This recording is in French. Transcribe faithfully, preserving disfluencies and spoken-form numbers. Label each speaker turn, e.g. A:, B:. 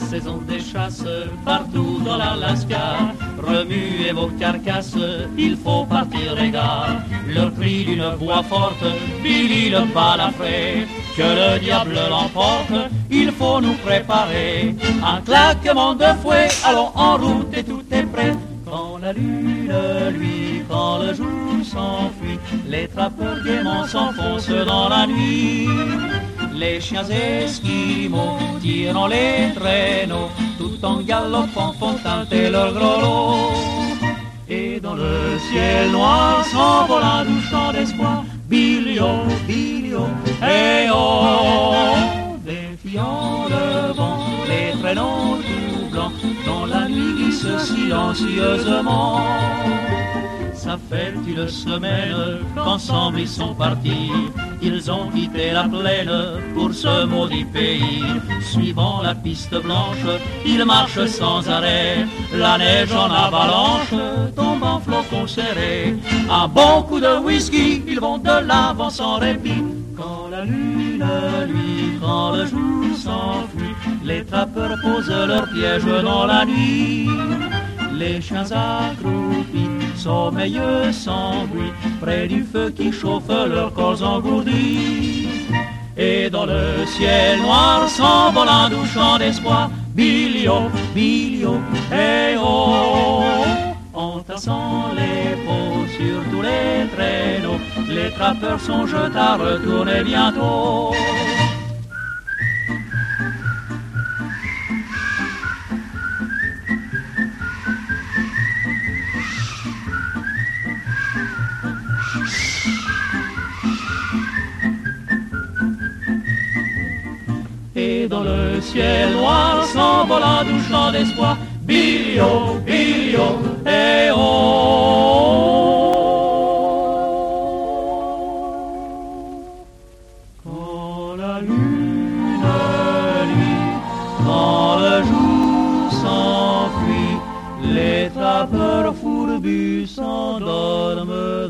A: saison des chasses, partout dans l'Alaska, remuez vos carcasses, il faut partir les gars. Le cri d'une voix forte, Billy le balafré, que le diable l'emporte, il faut nous préparer. Un claquement de fouet, allons en route et tout est prêt. Quand la lune luit, quand le jour s'enfuit, les trappeurs gaiement s'enfoncent dans la nuit. Les chiens esquimaux tirent les traîneaux, tout en galopant font teinter leur gros lot. Et dans le ciel noir s'envole un doux chant d'espoir, Billy-o, Billy-o, hey oh, défiant le vent, les traîneaux tout blancs, dans la nuit glisse silencieusement. Ça fait une semaine qu'ensemble ils sont partis, ils ont quitté la plaine pour ce maudit pays. Suivant la piste blanche, ils marchent sans arrêt, la neige en avalanche tombe en flocons serrés. Un bon coup de whisky, ils vont de l'avant sans répit. Quand la lune luit, quand le jour s'enfuit, les trappeurs posent leurs pièges dans la nuit. Les chiens accroupis, sommeilleux sans bruit, près du feu qui chauffe leurs corps engourdis. Et dans le ciel noir s'envole un doux chant d'espoir, Billy-o, Billy-o, hey oh. Entassant les peaux sur tous les traîneaux, les trappeurs songent à retourner bientôt. Et dans le ciel noir s'envole un doux chant d'espoir, Billy-o, Billy-o, hey oh. Quand la lune luit, quand le jour s'enfuit, les trappeurs fourbus s'endorment.